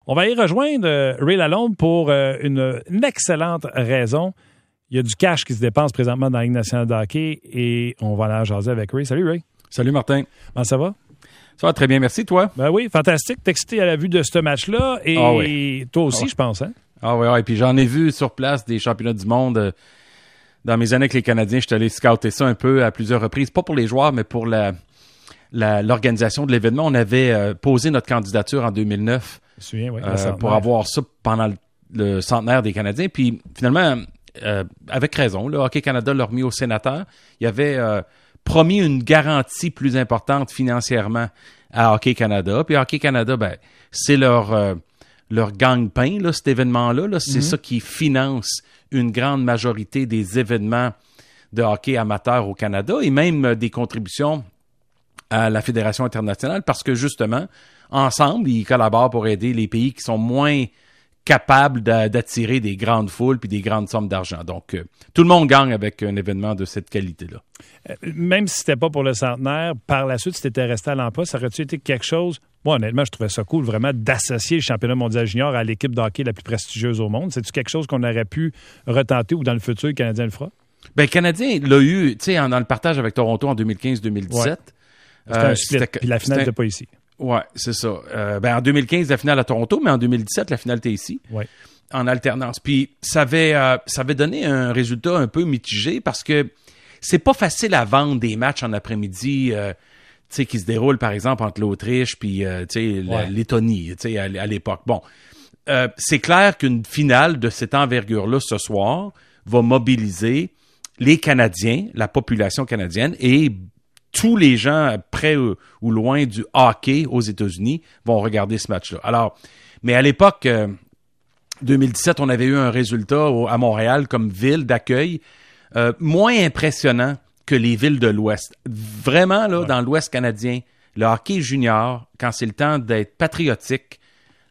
On va y rejoindre Ray Lalonde pour une excellente raison. Il y a du cash qui se dépense présentement dans la Ligue nationale de hockey et on va aller en jaser avec Ray. Salut Ray. Salut Martin. Comment ça va? Ça va très bien, merci. Toi? Ben oui, fantastique. T'es excité à la vue de ce match-là et toi aussi, je pense. Hein? Ah oui, et puis j'en ai vu sur place des championnats du monde. Dans mes années avec les Canadiens, je suis allé scouter ça un peu à plusieurs reprises. Pas pour les joueurs, mais pour l'organisation de l'événement. On avait posé notre candidature en 2009 pour avoir ça pendant le centenaire des Canadiens. Puis finalement, avec raison, le Hockey Canada l'a remis au sénateur. Il avait promis une garantie plus importante financièrement à Hockey Canada. Puis Hockey Canada, c'est leur gagne-pain, là, cet événement-là. Là, c'est ça qui finance une grande majorité des événements de hockey amateur au Canada et même des contributions à la Fédération internationale parce que, justement, ensemble, ils collaborent pour aider les pays qui sont moins capables d'attirer des grandes foules puis des grandes sommes d'argent. Donc, tout le monde gagne avec un événement de cette qualité-là. Même si c'était pas pour le centenaire, par la suite, si tu étais resté à l'emploi, ça aurait-tu été quelque chose... Moi, honnêtement, je trouvais ça cool, vraiment, d'associer le championnat mondial junior à l'équipe de hockey la plus prestigieuse au monde. C'est-tu quelque chose qu'on aurait pu retenter ou dans le futur, le Canadien le fera? Bien, le Canadien l'a eu, tu sais, dans le partage avec Toronto en 2015-2017. Ouais. C'était un split, puis la finale n'était pas ici. Oui, c'est ça. En 2015, la finale à Toronto, mais en 2017, la finale était ici, en alternance. Puis ça avait donné un résultat un peu mitigé parce que c'est pas facile à vendre des matchs en après-midi qui se déroulent, par exemple, entre l'Autriche puis la Lettonie à l'époque. Bon, c'est clair qu'une finale de cette envergure-là ce soir va mobiliser les Canadiens, la population canadienne et tous les gens près ou loin du hockey aux États-Unis vont regarder ce match-là. Alors, mais à l'époque, 2017, on avait eu un résultat à Montréal comme ville d'accueil moins impressionnant que les villes de l'Ouest. Vraiment, là, dans l'Ouest canadien, le hockey junior, quand c'est le temps d'être patriotique,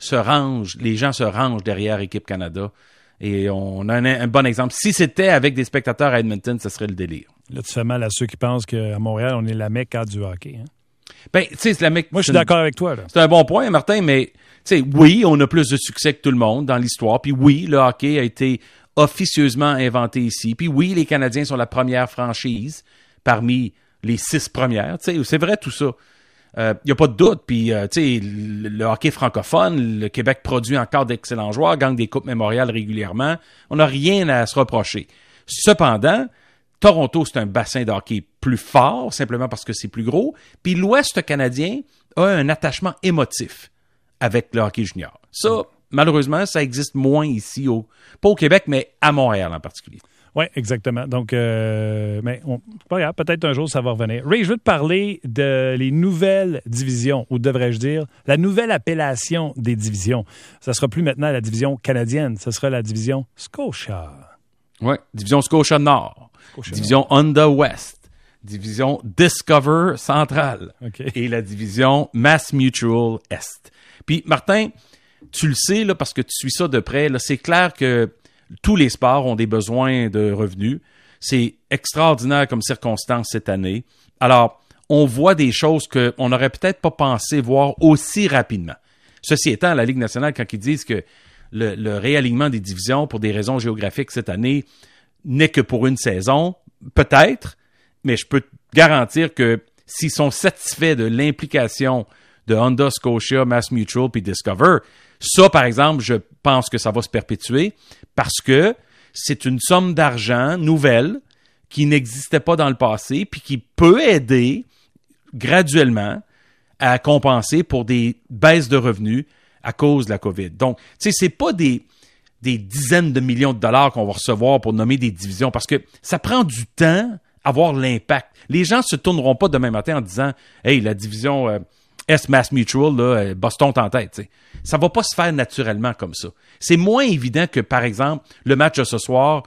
les gens se rangent derrière Équipe Canada. Et on a un bon exemple. Si c'était avec des spectateurs à Edmonton, ce serait le délire. Là, tu fais mal à ceux qui pensent qu'à Montréal, on est la Mecque du hockey. Hein? Ben, tu sais, c'est la Mecque. Moi, je suis d'accord avec toi. Là. C'est un bon point, Martin, mais tu sais, oui, on a plus de succès que tout le monde dans l'histoire. Puis oui, le hockey a été officieusement inventé ici. Puis oui, les Canadiens sont la première franchise parmi les 6 premières. Tu sais, c'est vrai tout ça. Il n'y a pas de doute. Puis, tu sais, le hockey francophone, le Québec produit encore d'excellents joueurs, gagne des coupes mémoriales régulièrement. On n'a rien à se reprocher. Cependant, Toronto, c'est un bassin de hockey plus fort, simplement parce que c'est plus gros. Puis l'Ouest canadien a un attachement émotif avec le hockey junior. Ça, malheureusement, ça existe moins ici, pas au Québec, mais à Montréal en particulier. Oui, exactement. Donc, mais pas grave, peut-être un jour ça va revenir. Ray, je veux te parler de les nouvelles divisions, ou devrais-je dire, la nouvelle appellation des divisions. Ça sera plus maintenant la division canadienne, ce sera la division Scotia. Oui, division Scotia Nord, division Honda West, division Discover Central et la division Mass Mutual Est. Puis, Martin, tu le sais, là, parce que tu suis ça de près, là, c'est clair que tous les sports ont des besoins de revenus. C'est extraordinaire comme circonstance cette année. Alors, on voit des choses qu'on n'aurait peut-être pas pensé voir aussi rapidement. Ceci étant, la Ligue nationale, quand ils disent que le réalignement des divisions pour des raisons géographiques cette année n'est que pour une saison, peut-être, mais je peux te garantir que s'ils sont satisfaits de l'implication de Honda, Scotia, Mass Mutual puis Discover, ça, par exemple, je pense que ça va se perpétuer parce que c'est une somme d'argent nouvelle qui n'existait pas dans le passé puis qui peut aider graduellement à compenser pour des baisses de revenus à cause de la COVID. Donc, tu sais, c'est pas des dizaines de millions de dollars qu'on va recevoir pour nommer des divisions parce que ça prend du temps à avoir l'impact. Les gens se tourneront pas demain matin en disant « Hey, la division Mass Mutual, là, Boston en tête. » T'sais. Ça va pas se faire naturellement comme ça. C'est moins évident que, par exemple, le match de ce soir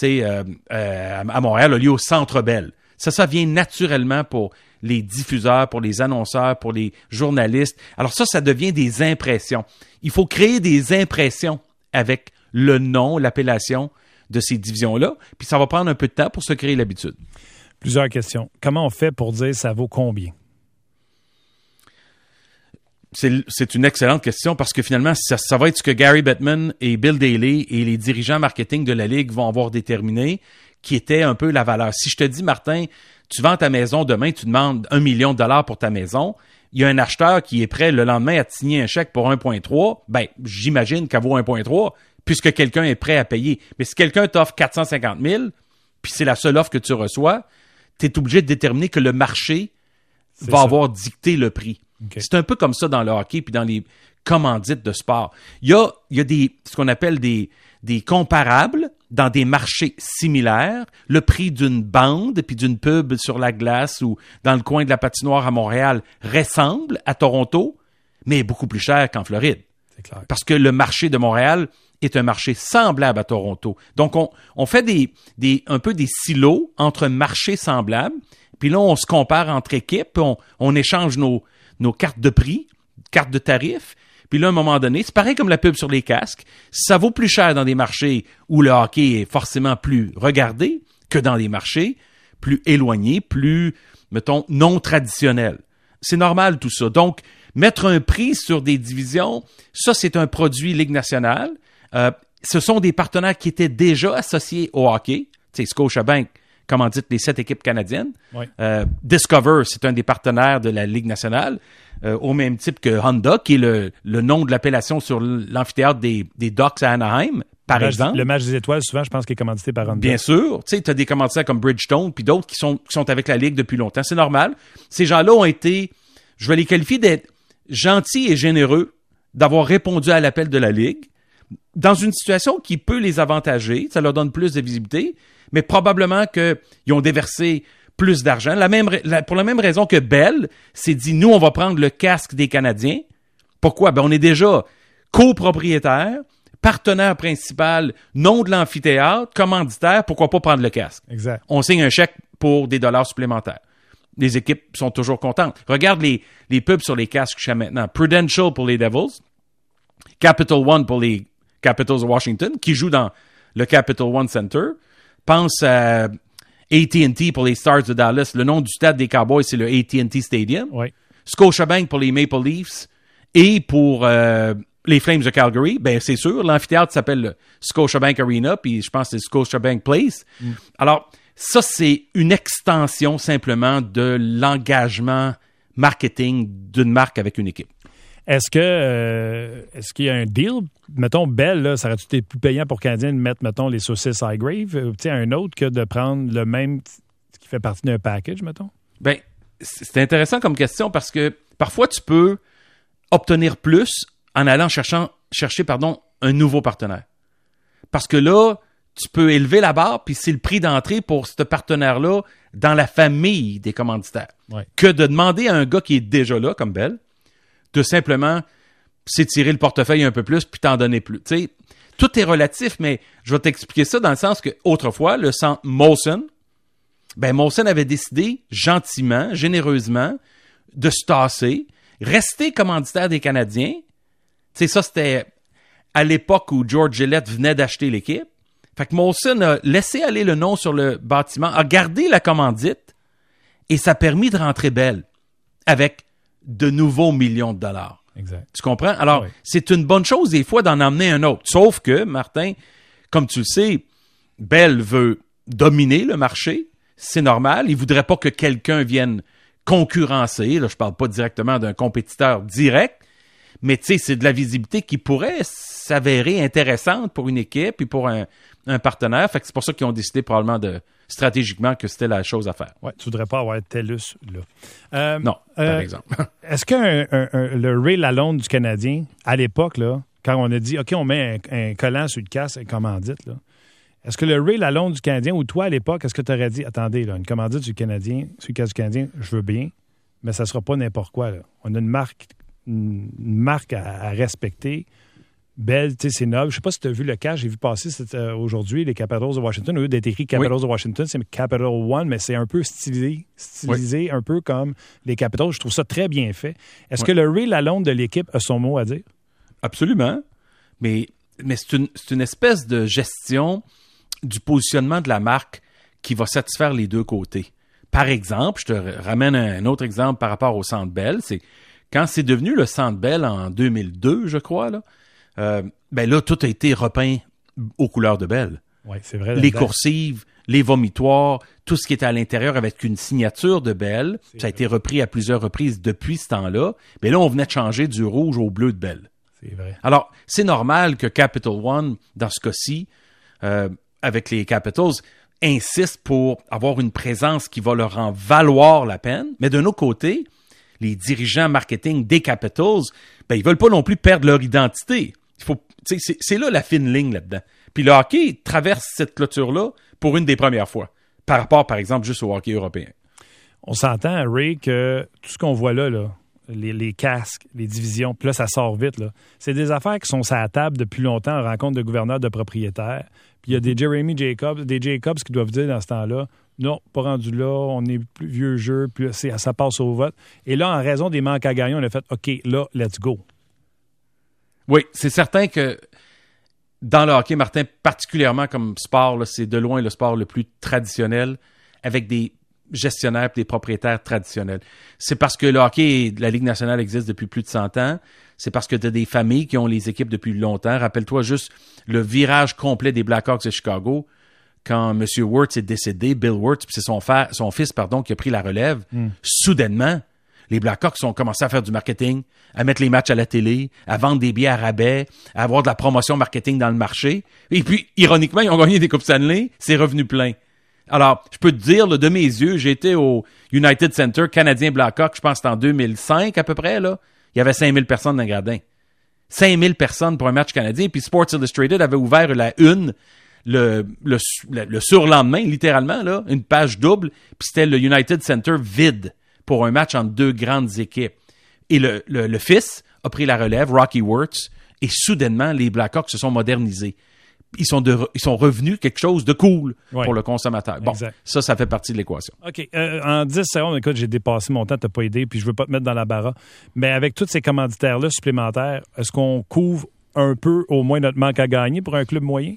à Montréal a lieu au Centre Bell. Ça vient naturellement pour les diffuseurs, pour les annonceurs, pour les journalistes. Alors ça devient des impressions. Il faut créer des impressions avec le nom, l'appellation de ces divisions-là, puis ça va prendre un peu de temps pour se créer l'habitude. Plusieurs questions. Comment on fait pour dire ça vaut combien? c'est une excellente question parce que finalement, ça va être ce que Gary Bettman et Bill Daly et les dirigeants marketing de la Ligue vont avoir déterminé qui était un peu la valeur. Si je te dis, Martin, tu vends ta maison demain, tu demandes $1 million pour ta maison, il y a un acheteur qui est prêt le lendemain à te signer un chèque pour 1,3, ben j'imagine qu'elle vaut 1,3 puisque quelqu'un est prêt à payer. Mais si quelqu'un t'offre 450 000, puis c'est la seule offre que tu reçois, tu es obligé de déterminer que le marché va avoir dicté le prix. Okay. C'est un peu comme ça dans le hockey puis dans les commandites de sport. Il y a ce qu'on appelle des comparables dans des marchés similaires. Le prix d'une bande puis d'une pub sur la glace ou dans le coin de la patinoire à Montréal ressemble à Toronto, mais est beaucoup plus cher qu'en Floride. C'est clair. Parce que le marché de Montréal est un marché semblable à Toronto. Donc, on fait un peu des silos entre marchés semblables. Puis là, on se compare entre équipes, on échange nos cartes de prix, cartes de tarifs. Puis là, à un moment donné, c'est pareil comme la pub sur les casques. Ça vaut plus cher dans des marchés où le hockey est forcément plus regardé que dans des marchés plus éloignés, plus, mettons, non traditionnels. C'est normal tout ça. Donc, mettre un prix sur des divisions, ça, c'est un produit Ligue nationale. Ce sont des partenaires qui étaient déjà associés au hockey. Tu sais, Scotiabank commandite les 7 équipes canadiennes. Oui. Discover, c'est un des partenaires de la Ligue nationale, au même type que Honda, qui est le nom de l'appellation sur l'amphithéâtre des Ducks à Anaheim, par exemple. Le match des étoiles, souvent, je pense qu'il est commandité par Honda. Bien sûr. Tu sais, tu as des commanditaires comme Bridgestone, puis d'autres qui sont avec la Ligue depuis longtemps. C'est normal. Ces gens-là ont été, je vais les qualifier d'être gentils et généreux, d'avoir répondu à l'appel de la Ligue, dans une situation qui peut les avantager. Ça leur donne plus de visibilité, mais probablement qu'ils ont déversé plus d'argent. Pour la même raison que Bell s'est dit, nous, on va prendre le casque des Canadiens. Pourquoi? Ben, on est déjà copropriétaire, partenaire principal, nom de l'amphithéâtre, commanditaire. Pourquoi pas prendre le casque? Exact. On signe un chèque pour des dollars supplémentaires. Les équipes sont toujours contentes. Regarde les pubs sur les casques jusqu'à maintenant. Prudential pour les Devils, Capital One pour les Capitals de Washington, qui jouent dans le Capital One Center. Pense à AT&T pour les Stars de Dallas. Le nom du stade des Cowboys, c'est le AT&T Stadium. Oui. Scotiabank pour les Maple Leafs et pour les Flames de Calgary. Ben c'est sûr, l'amphithéâtre s'appelle le Scotiabank Arena, puis je pense que c'est Scotiabank Place. Alors, ça, c'est une extension simplement de l'engagement marketing d'une marque avec une équipe. Est-ce qu'il y a un deal? Mettons, Bell, là, ça aurait-tu été plus payant pour Canadien de mettre, mettons, les saucisses Highgrave, un autre que de prendre le même qui fait partie d'un package, mettons? Bien, c'est intéressant comme question parce que parfois, tu peux obtenir plus en allant chercher un nouveau partenaire. Parce que là, tu peux élever la barre, puis c'est le prix d'entrée pour ce partenaire-là dans la famille des commanditaires. Ouais. Que de demander à un gars qui est déjà là, comme Bell, de simplement s'étirer le portefeuille un peu plus puis t'en donner plus. Tu sais, tout est relatif, mais je vais t'expliquer ça dans le sens que autrefois, le centre Molson avait décidé gentiment, généreusement, de se tasser, rester commanditaire des Canadiens. Tu sais, ça, c'était à l'époque où George Gillette venait d'acheter l'équipe. Fait que Molson a laissé aller le nom sur le bâtiment, a gardé la commandite et ça a permis de rentrer Bell avec de nouveaux millions de dollars. Exact. Tu comprends? Alors, oui. C'est une bonne chose des fois d'en emmener un autre. Sauf que, Martin, comme tu le sais, Bell veut dominer le marché. C'est normal. Il ne voudrait pas que quelqu'un vienne concurrencer. Là, je ne parle pas directement d'un compétiteur direct, mais tu sais, c'est de la visibilité qui pourrait s'avérer intéressante pour une équipe et pour un partenaire. Fait que c'est pour ça qu'ils ont décidé probablement stratégiquement que c'était la chose à faire. Oui, tu ne voudrais pas avoir TELUS là. Non, par exemple. Est-ce que le Ray Lalonde du Canadien, à l'époque, là, quand on a dit, OK, on met un collant sur le casque, une commandite, là, est-ce que le Ray Lalonde du Canadien, ou toi, à l'époque, est-ce que tu aurais dit, attendez, là, une commandite du Canadien, sur le casque du Canadien, je veux bien, mais ça ne sera pas n'importe quoi, là. On a une marque à respecter. Belle, tu sais, c'est noble. Je ne sais pas si tu as vu le cas, j'ai vu passer aujourd'hui les Capitals de Washington. Au lieu d'être écrit Capitals de Washington, c'est Capital One, mais c'est un peu stylisé un peu comme les Capitals. Je trouve ça très bien fait. Est-ce que le Ray Lalonde de l'équipe a son mot à dire? Absolument. Mais c'est une espèce de gestion du positionnement de la marque qui va satisfaire les deux côtés. Par exemple, je te ramène un autre exemple par rapport au Centre Bell, c'est Quand c'est devenu le Centre Bell en 2002, je crois, là, là, tout a été repeint aux couleurs de Bell. Oui, c'est vrai. Les coursives, les vomitoires, tout ce qui était à l'intérieur avec une signature de Bell. Ça a été repris à plusieurs reprises depuis ce temps-là. Mais là, on venait de changer du rouge au bleu de Bell. C'est vrai. Alors, c'est normal que Capital One, dans ce cas-ci, avec les Capitals, insiste pour avoir une présence qui va leur en valoir la peine. Mais d'un autre côté, les dirigeants marketing des Capitals, ils veulent pas non plus perdre leur identité. C'est là la fine ligne là-dedans. Puis le hockey traverse cette clôture-là pour une des premières fois, par rapport, par exemple, juste au hockey européen. On s'entend, Ray, que tout ce qu'on voit là, les casques, les divisions, puis là, ça sort vite. Là. C'est des affaires qui sont sur la table depuis longtemps en rencontre de gouverneurs, de propriétaires. Puis il y a des Jeremy Jacobs, qui doivent dire dans ce temps-là, non, pas rendu là, on est plus vieux jeu, puis ça passe au vote. Et là, en raison des manques à gagner, on a fait, OK, là, let's go. Oui, c'est certain que dans le hockey, Martin, particulièrement comme sport, là, c'est de loin le sport le plus traditionnel avec des gestionnaires et des propriétaires traditionnels. C'est parce que le hockey, la Ligue nationale existe depuis plus de 100 ans. C'est parce que tu as des familles qui ont les équipes depuis longtemps. Rappelle-toi juste le virage complet des Blackhawks de Chicago quand M. Wirtz est décédé, Bill Wirtz, puis c'est son fils qui a pris la relève. Soudainement, les Blackhawks ont commencé à faire du marketing, à mettre les matchs à la télé, à vendre des billets à rabais, à avoir de la promotion marketing dans le marché. Et puis, ironiquement, ils ont gagné des Coupes Stanley, c'est revenu plein. Alors, je peux te dire, là, de mes yeux, j'ai été au United Center canadien Blackhawks, je pense que c'était en 2005 à peu près, là. Il y avait 5000 personnes dans le gradin. 5000 personnes pour un match canadien. Puis Sports Illustrated avait ouvert la une le surlendemain, littéralement, là, une page double. Puis c'était le United Center vide pour un match entre deux grandes équipes. Et le fils a pris la relève, Rocky Wirtz, et soudainement, les Blackhawks se sont modernisés. Ils sont revenus quelque chose de cool pour le consommateur. Bon, exact. Ça fait partie de l'équation. OK. En 10 secondes, écoute, j'ai dépassé mon temps, t'as pas aidé, puis je veux pas te mettre dans la barra. Mais avec tous ces commanditaires-là supplémentaires, est-ce qu'on couvre un peu au moins notre manque à gagner pour un club moyen?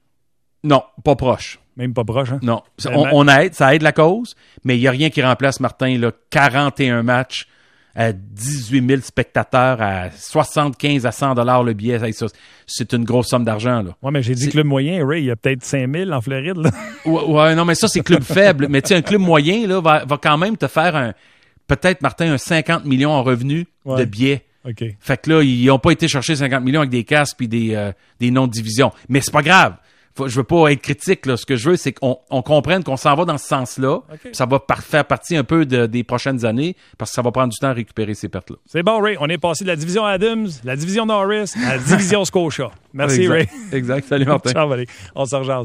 Non, pas proche. Même pas proche, hein? Non. On aide, ça aide la cause, mais il n'y a rien qui remplace, Martin, là, 41 matchs à 18 000 spectateurs, à 75 à 100 $ le billet. C'est une grosse somme d'argent, là. Oui, mais j'ai dit club moyen, Ray, il y a peut-être 5 000 en Floride, là. Ouais, non, mais ça, c'est club faible. Mais tu sais, un club moyen, là, va quand même te faire peut-être, Martin, un 50 millions en revenus de billets. OK. Fait que là, ils n'ont pas été chercher 50 millions avec des casques puis des noms de division. Mais c'est pas grave. Je veux pas être critique, là. Ce que je veux, c'est qu'on comprenne qu'on s'en va dans ce sens-là. Okay. Ça va faire partie un peu des prochaines années parce que ça va prendre du temps à récupérer ces pertes-là. C'est bon, Ray. On est passé de la division Adams, la division Norris à la division Scotia. Merci, exact. Ray. Exact. Salut, Martin. Ciao, allez. On se rejase.